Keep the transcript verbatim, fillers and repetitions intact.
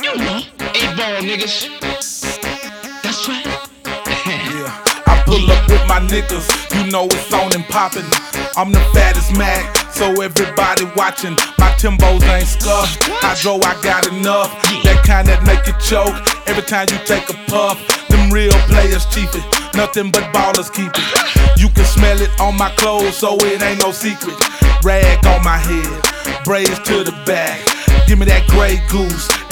Eight ball niggas. That's right. Yeah, I pull up with my niggas, you know it's on and poppin'. I'm the fattest Mac, so everybody watching. My Timbos ain't scuffed, Hydro I got enough. That kind that make you choke every time you take a puff. Them real players cheap it, nothing but ballers keep it. You can smell it on my clothes, so it ain't no secret. Rag on my head, braids to the back, give me that Grey Goose.